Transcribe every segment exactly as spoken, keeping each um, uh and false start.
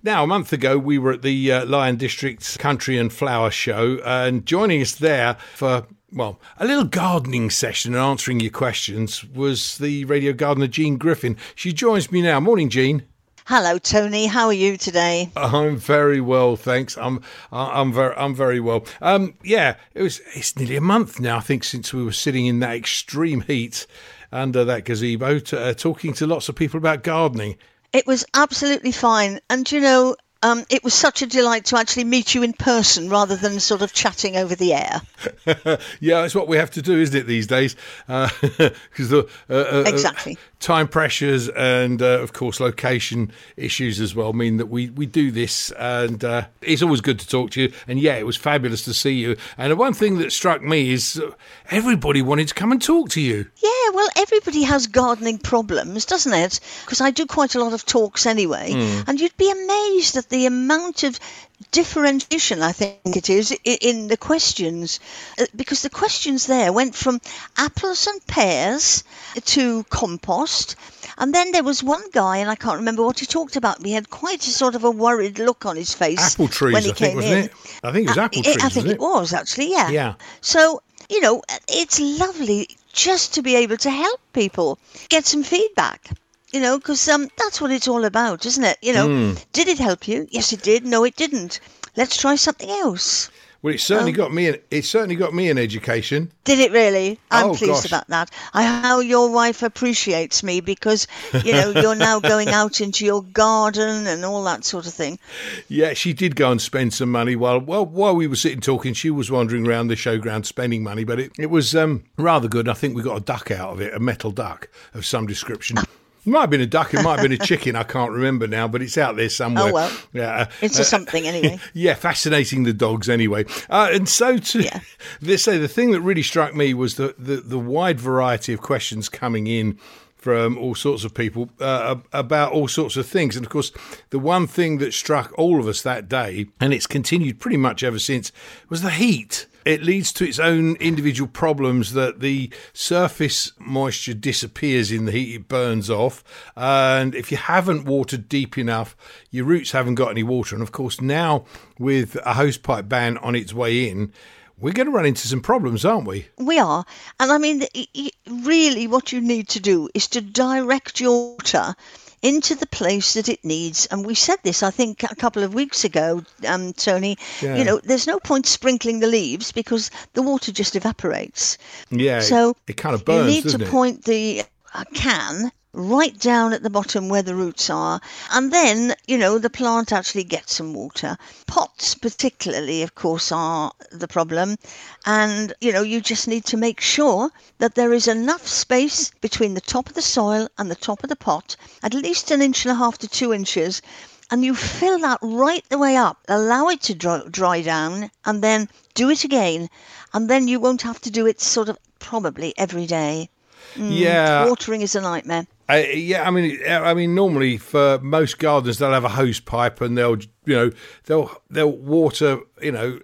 Now, a month ago, we were at the uh, Lion District's Country and Flower Show, and joining us there for, well, a little gardening session and answering your questions was the radio gardener, Jean Griffin. She joins me now. Morning, Jean. Hello, Tony. How are you today? I'm very well, thanks. I'm I'm very I'm very well. Um, yeah, it was. It's nearly a month now, I think, since we were sitting in that extreme heat under that gazebo, to, uh, talking to lots of people about gardening. It was absolutely fine, and you know, um, it was such a delight to actually meet you in person rather than sort of chatting over the air. Yeah, that's what we have to do, isn't it, these days? Because uh, the uh, uh, exactly. time pressures and, uh, of course, location issues as well mean that we, we do this, and uh, it's always good to talk to you. And, yeah, it was fabulous to see you. And the one thing that struck me is uh, everybody wanted to come and talk to you. Yeah, well, everybody has gardening problems, doesn't it? Because I do quite a lot of talks anyway, mm. and you'd be amazed at the amount of differentiation, I think it is, in the questions, because the questions there went from apples and pears to compost, and then there was one guy, and I can't remember what he talked about, but he had quite a sort of a worried look on his face. Apple trees, when he I think, came wasn't in. it? I think it was apple trees, I think wasn't it was, actually, yeah. Yeah. So, you know, it's lovely just to be able to help people, get some feedback. You know, because um, that's what it's all about, isn't it? You know, mm. Did it help you? Yes, it did. No, it didn't. Let's try something else. Well, it certainly um, got me. An, it certainly got me an education. Did it really? I'm oh, pleased gosh. about that. I how your wife appreciates me because you know you're now going out into your garden and all that sort of thing. Yeah, she did go and spend some money while well while we were sitting talking. She was wandering around the showground spending money, but it it was um, rather good. I think we got a duck out of it, a metal duck of some description. It might have been a duck, it might have been a chicken, I can't remember now, but it's out there somewhere. Oh, well, yeah, it's uh, a something anyway. Yeah, fascinating the dogs anyway. Uh, and so, to yeah. let's say the thing that really struck me was the, the, the wide variety of questions coming in from all sorts of people uh, about all sorts of things. And, of course, the one thing that struck all of us that day, and it's continued pretty much ever since, was the heat. It leads to its own individual problems that the surface moisture disappears in the heat, it burns off. And if you haven't watered deep enough, your roots haven't got any water. And, of course, now with a hosepipe ban on its way in, we're going to run into some problems, aren't we? We are. And, I mean, really what you need to do is to direct your water into the place that it needs. And we said this, I think, a couple of weeks ago, um, Tony. Yeah. You know, there's no point sprinkling the leaves because the water just evaporates. Yeah, so it, it kind of burns, you need doesn't to it? point the uh, can right down at the bottom where the roots are, and then, you know, the plant actually gets some water. Pots particularly, of course, are the problem, and, you know, you just need to make sure that there is enough space between the top of the soil and the top of the pot, at least an inch and a half to two inches, and you fill that right the way up, allow it to dry, dry down, and then do it again, and then you won't have to do it sort of probably every day. Mm, yeah. Watering is a nightmare. Uh, yeah, I mean, I mean, normally for most gardeners, they'll have a hose pipe and they'll, you know, they'll they'll water, you know,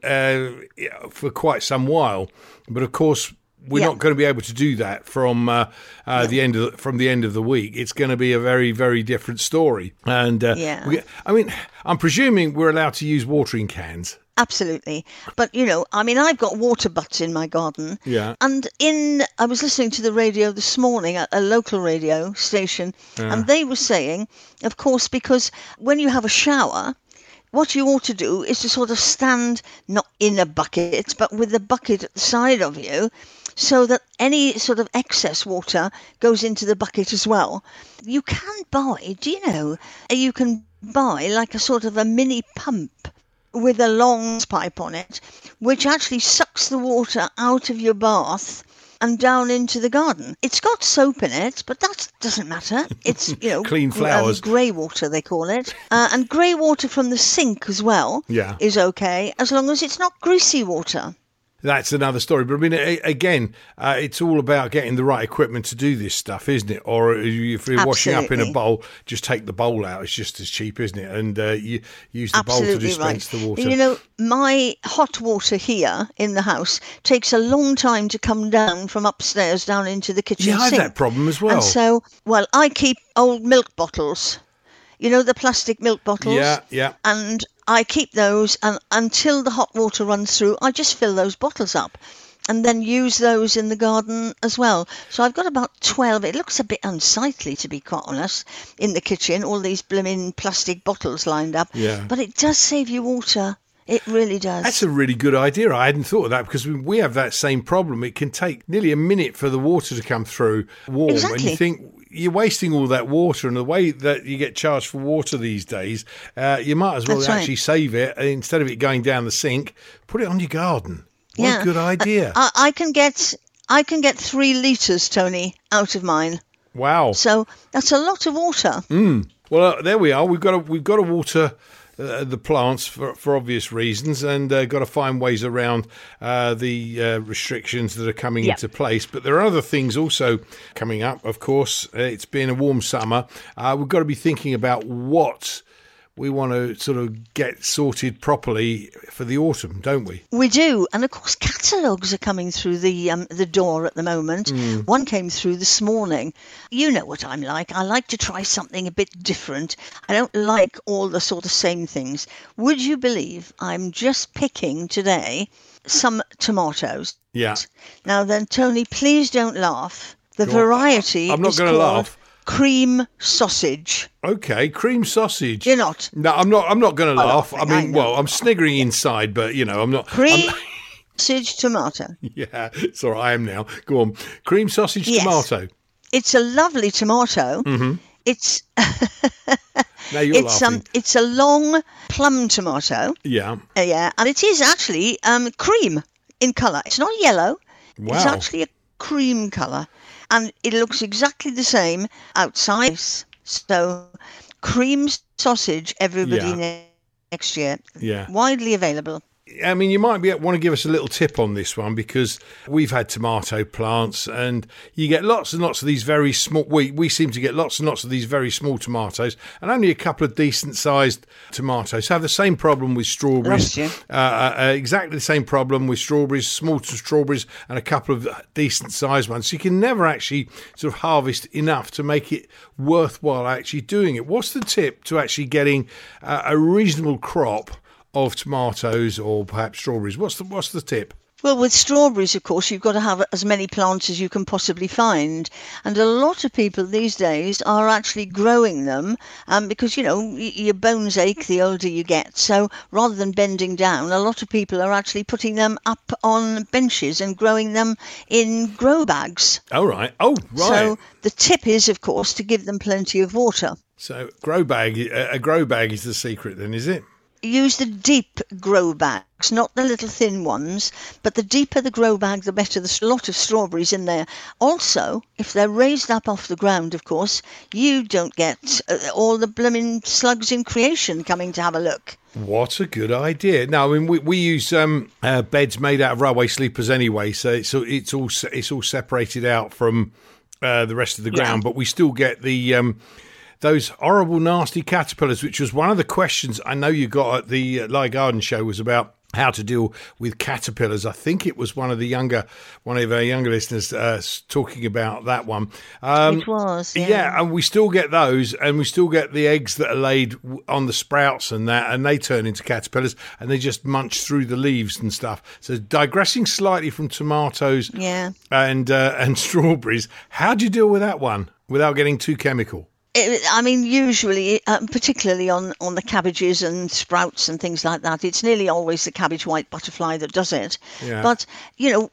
uh, for quite some while. But of course, we're yeah. not going to be able to do that from uh, uh, no. the end of the, from the end of the week. It's going to be a very, very different story. And uh, yeah. we, I mean, I'm presuming we're allowed to use watering cans. Absolutely. But, you know, I mean, I've got water butts in my garden. Yeah. And in, I was listening to the radio this morning, a, a local radio station, yeah. and they were saying, of course, because when you have a shower, what you ought to do is to sort of stand, not in a bucket, but with the bucket at the side of you, so that any sort of excess water goes into the bucket as well. You can buy, do you know, you can buy like a sort of a mini pump with a long pipe on it, which actually sucks the water out of your bath and down into the garden. It's got soap in it, but that doesn't matter. It's, you know, clean flowers. Um, grey water, they call it. Uh, and grey water from the sink as well yeah. is okay, as long as it's not greasy water. That's another story. But I mean, again, uh, it's all about getting the right equipment to do this stuff, isn't it? Or if you're Absolutely. washing up in a bowl, just take the bowl out. It's just as cheap, isn't it? And uh, you use the Absolutely bowl to dispense right. the water. You know, my hot water here in the house takes a long time to come down from upstairs down into the kitchen yeah, I have sink. that problem as well. And so, well, I keep old milk bottles You know, the plastic milk bottles? Yeah, yeah. And I keep those, and until the hot water runs through, I just fill those bottles up and then use those in the garden as well. So I've got about twelve. It looks a bit unsightly, to be quite honest, in the kitchen, all these blooming plastic bottles lined up. Yeah. But it does save you water. It really does. That's a really good idea. I hadn't thought of that because we have that same problem. It can take nearly a minute for the water to come through warm. Exactly. And you think you're wasting all that water, and the way that you get charged for water these days, uh, you might as well That's actually right. save it. Instead of it going down the sink, put it on your garden. What Yeah. a good idea. I, I can get I can get three litres, Tony, out of mine. Wow. So that's a lot of water. Mm. Well, uh, there we are. We've got to, we've got to water uh, the plants for, for obvious reasons, and uh, got to find ways around uh, the uh, restrictions that are coming Yep. into place. But there are other things also coming up. Of course, uh, it's been a warm summer. Uh, we've got to be thinking about what we want to sort of get sorted properly for the autumn, don't we? We do, and of course, catalogues are coming through the um, the door at the moment. One came through this morning. You know what I'm like. I like to try something a bit different. I don't like all the sort of same things. Would you believe I'm just picking today some tomatoes? Yeah. Now then, Tony, please don't laugh. The Go on. variety I'm not is gonna called laugh. cream sausage. Okay, cream sausage. You're not. No, I'm not. I'm not going to laugh. I laughing, I mean, know. well, I'm sniggering inside, but you know, I'm not. Cream I'm- sausage tomato. yeah, it's all right. I am now. Go on. Cream sausage Yes. tomato. It's a lovely tomato. Mm-hmm. It's Now you're it's laughing. um it's a long plum tomato. yeah. Uh, yeah, and it is actually um cream in colour. It's not yellow. Wow. It's actually a cream colour, and it looks exactly the same outside. So, cream sausage, everybody Yeah. ne- next year. Yeah. Widely available. I mean, you might be, want to give us a little tip on this one because we've had tomato plants and you get lots and lots of these very small, we, we seem to get lots and lots of these very small tomatoes, and only a couple of decent sized tomatoes. Have the same problem with strawberries. Lost you. Uh, uh, exactly the same problem with strawberries, small strawberries and a couple of decent sized ones. So you can never actually sort of harvest enough to make it worthwhile actually doing it. What's the tip to actually getting uh, a reasonable crop of tomatoes or perhaps strawberries? What's the what's the tip? Well, with strawberries, of course, you've got to have as many plants as you can possibly find. And a lot of people these days are actually growing them um, because, you know, y- your bones ache the older you get. So rather than bending down, a lot of people are actually putting them up on benches and growing them in grow bags. Oh, right. Oh, right. So the tip is, of course, to give them plenty of water. So grow bag, a a grow bag is the secret then, is it? Use the deep grow bags, not the little thin ones, but the deeper the grow bag, the better. There's a lot of strawberries in there. Also, if they're raised up off the ground, of course, you don't get uh, all the blooming slugs in creation coming to have a look. What a good idea! Now, I mean, we, we use um, uh, beds made out of railway sleepers anyway, so it's all, it's all se- it's all separated out from uh, the rest of the ground, but we still get the um, those horrible, nasty caterpillars, which was one of the questions I know you got at the uh, Live Garden show, was about how to deal with caterpillars. I think it was one of the younger, one of our younger listeners uh, talking about that one. Um, It was, yeah. yeah, and we still get those, and we still get the eggs that are laid w- on the sprouts and that, and they turn into caterpillars, and they just munch through the leaves and stuff. So digressing slightly from tomatoes Yeah. and uh, and strawberries, how do you deal with that one without getting too chemical? It, I mean, usually, um, particularly on, on the cabbages and sprouts and things like that, it's nearly always the cabbage white butterfly that does it. Yeah. But, you know,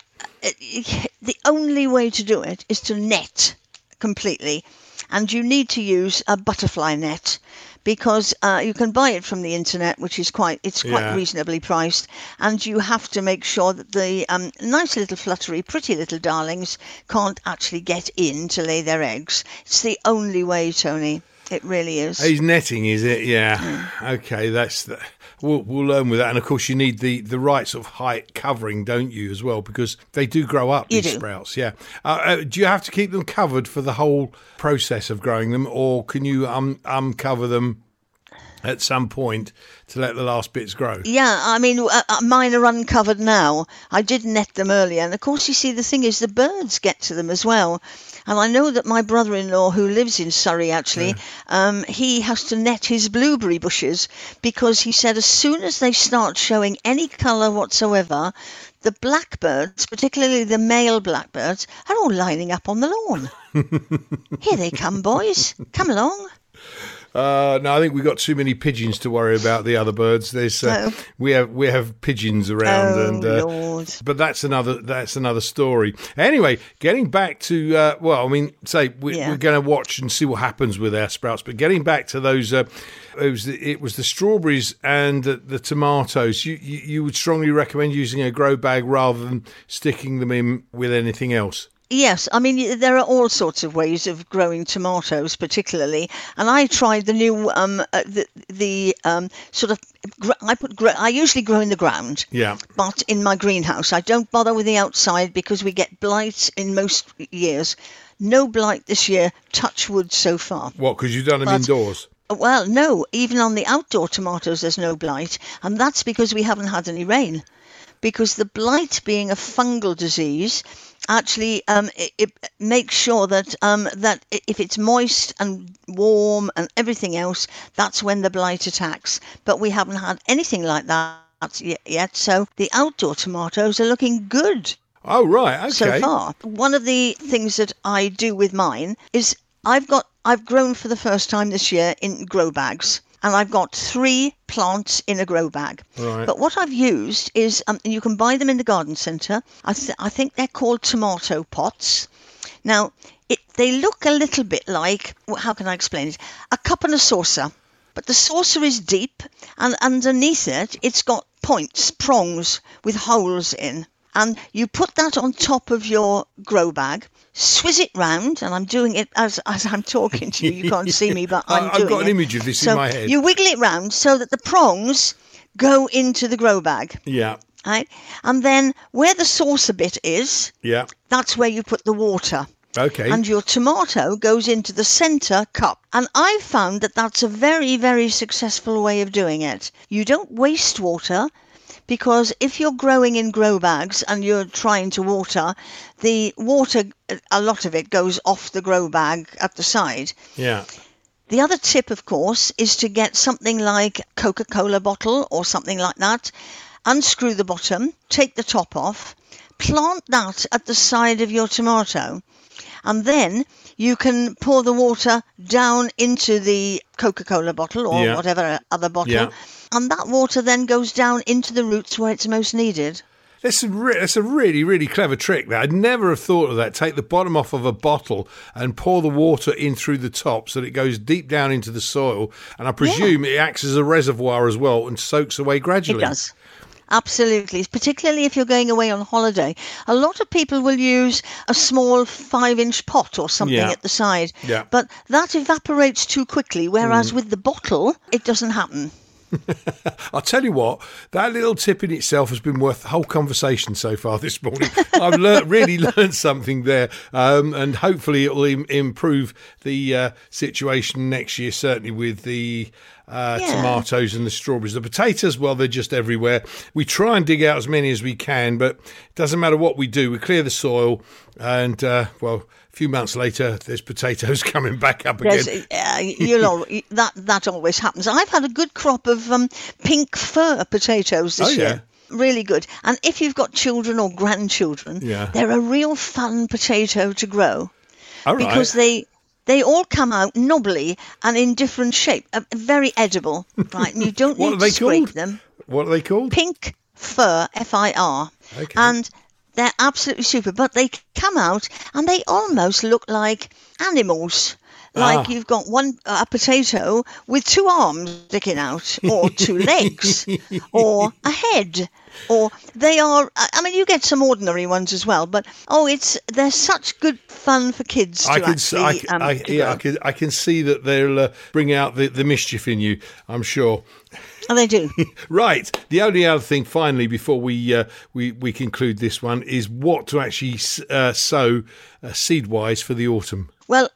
it- the only way to do it is to net completely. And you need to use a butterfly net because uh, you can buy it from the internet, which is quite, it's quite Yeah. reasonably priced. And you have to make sure that the um, nice little fluttery, pretty little darlings can't actually get in to lay their eggs. It's the only way, Tony. It really is. It's netting, is it? Yeah. Okay, that's the, we'll we'll learn with that, and of course you need the, the right sort of height covering, don't you, as well, because they do grow up. You These do. sprouts, yeah. Uh, uh, do you have to keep them covered for the whole process of growing them, or can you um uncover them at some point to let the last bits grow. Yeah, I mean, uh, mine are uncovered now. I did net them earlier. And of course, you see, the thing is, the birds get to them as well. And I know that my brother-in-law, who lives in Surrey, actually, yeah. um, he has to net his blueberry bushes because he said as soon as they start showing any colour whatsoever, the blackbirds, particularly the male blackbirds, are all lining up on the lawn. Here they come, boys. Come along. Uh, no, I think we've got too many pigeons to worry about the other birds. There's uh, oh. we have we have pigeons around, oh, and uh, Lord. But that's another that's another story. Anyway, getting back to uh, well, I mean, say we, yeah. we're going to watch and see what happens with our sprouts. But getting back to those, uh, it was the, it was the strawberries and the, the tomatoes. You, you you would strongly recommend using a grow bag rather than sticking them in with anything else. Yes, I mean, there are all sorts of ways of growing tomatoes, particularly. And I tried the new, um, uh, the, the um, sort of, I put, I usually grow in the ground. Yeah. But in my greenhouse, I don't bother with the outside because we get blight in most years. No blight this year, touch wood so far. What, because you've done them but, indoors? Well, no, even on the outdoor tomatoes, there's no blight. And that's because we haven't had any rain. Because the blight being a fungal disease, actually um, it, it makes sure that um, that if it's moist and warm and everything else, that's when the blight attacks. But we haven't had anything like that yet, so the outdoor tomatoes are looking good. Oh, right, okay. So far. One of the things that I do with mine is I've got I've grown for the first time this year in grow bags. And I've got three plants in a grow bag. Right. But what I've used is, um, and you can buy them in the garden centre. I, th- I think they're called tomato pots. Now, it, they look a little bit like, how can I explain it? A cup and a saucer. But the saucer is deep, and underneath it, it's got points, prongs with holes in. And you put that on top of your grow bag, swizz it round, and I'm doing it as as I'm talking to you. You can't see me, but I'm I've doing it. I've got an image of this so in my head. You wiggle it round so that the prongs go into the grow bag. Yeah. Right? And then where the saucer bit is, yeah, that's where you put the water. Okay. And your tomato goes into the centre cup. And I've found that that's a very, very successful way of doing it. You don't waste water. Because if you're growing in grow bags and you're trying to water, the water, a lot of it goes off the grow bag at the side. Yeah. The other tip, of course, is to get something like a Coca-Cola bottle or something like that, unscrew the bottom, take the top off, plant that at the side of your tomato, and then you can pour the water down into the Coca-Cola bottle or yeah. whatever other bottle. Yeah. And that water then goes down into the roots where it's most needed. That's a, re- that's a really, really clever trick. That I'd never have thought of that. Take the bottom off of a bottle and pour the water in through the top so that it goes deep down into the soil. And I presume yeah. it acts as a reservoir as well and soaks away gradually. It does. Absolutely, particularly if you're going away on holiday. A lot of people will use a small five-inch pot or something yeah. at the side. Yeah. But that evaporates too quickly, whereas mm. with the bottle, it doesn't happen. I'll tell you what, that little tip in itself has been worth the whole conversation so far this morning. I've learnt, really learned something there, um, and hopefully it will im- improve the uh, situation next year, certainly with the uh, yeah. tomatoes and the strawberries. The potatoes, well, they're just everywhere. We try and dig out as many as we can, but it doesn't matter what we do. We clear the soil and, uh, well... A few months later, there's potatoes coming back up again. Uh, you know, that that always happens. I've had a good crop of um, pink fir potatoes this oh, yeah. year. Really good. And if you've got children or grandchildren, yeah. they're a real fun potato to grow. All right. Because they they all come out knobbly and in different shape, uh, very edible. Right, and you don't what need are they to scrape called? them. What are they called? Pink fir, F I R. Okay. And they're absolutely super, but they come out and they almost look like animals. Like ah. you've got one a potato with two arms sticking out, or two legs, or a head, or they are. I mean, you get some ordinary ones as well, but oh, it's they're such good fun for kids to I can, actually. I, can, um, I, yeah, I can, I can see that they'll uh, bring out the, the mischief in you. I'm sure. Oh, they do. Right. The only other thing, finally, before we uh, we we conclude this one, is what to actually uh, sow uh, seed-wise for the autumn. Well,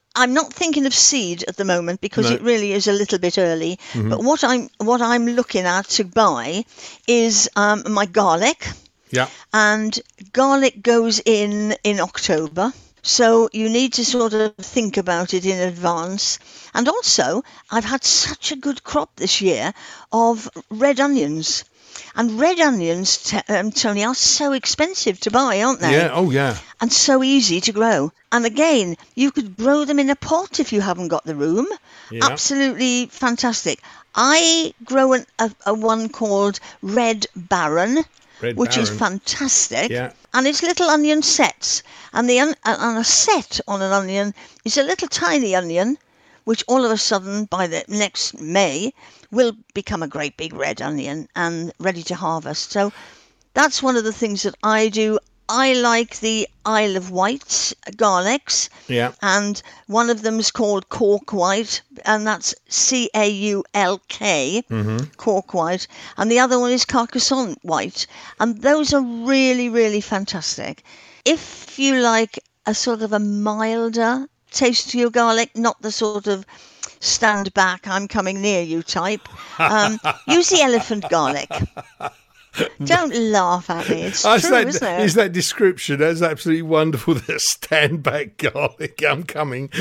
I'm not thinking of seed at the moment because No. it really is a little bit early. Mm-hmm. But what I'm what I'm looking at to buy is um, my garlic, Yeah. and garlic goes in in October. So you need to sort of think about it in advance. And also, I've had such a good crop this year of red onions. And red onions, t- um, Tony, are so expensive to buy, aren't they? Yeah. Oh, yeah. And so easy to grow. And again, you could grow them in a pot if you haven't got the room. Yeah. Absolutely fantastic. I grow an, a, a one called Red Baron, Red which is Baron. fantastic. Yeah. And it's little onion sets. And the un- and a set on an onion is a little tiny onion, which all of a sudden, by the next May, will become a great big red onion and ready to harvest. So that's one of the things that I do. I like the Isle of Wight garlics. Yeah. And one of them is called Cork White, and that's C A U L K, Mm-hmm. Cork White. And the other one is Carcassonne White. And those are really, really fantastic. If you like a sort of a milder taste to your garlic, not the sort of stand back, I'm coming near you type, um, use the elephant garlic. Don't laugh at me. It's Oh, true, that, isn't it? is that description? That's absolutely wonderful. The stand back garlic. I'm coming.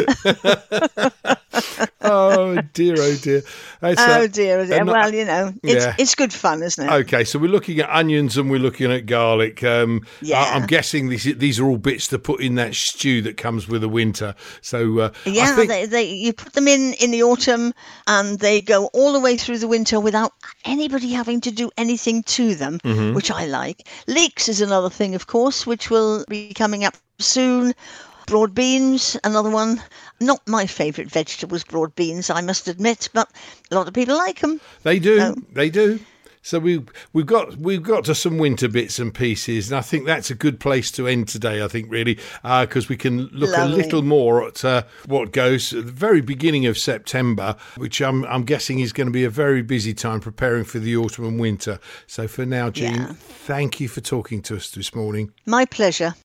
Oh dear, oh dear. That's, Oh uh, dear, oh dear. and Well, I- you know, it's yeah. it's good fun, isn't it? Okay, so we're looking at onions and we're looking at garlic. Um, Yeah. I, I'm guessing these these are all bits to put in that stew that comes with the winter. So uh, I Yeah, think, they, they you put them in in the autumn, and they go all the way through the winter without anybody having to do anything to them, Mm-hmm. which I like. Leeks is another thing, of course, which will be coming up soon. Broad beans, another one. Not my favourite vegetables, broad beans, I must admit, but a lot of people like them. they do, Oh. they do. So we we've got we've got to some winter bits and pieces, and I think that's a good place to end today. I think really because we can look Lovely. a little more at uh, what goes at the very beginning of September, which I'm I'm guessing is going to be a very busy time preparing for the autumn and winter. So for now, Jean, Yeah. thank you for talking to us this morning. My pleasure.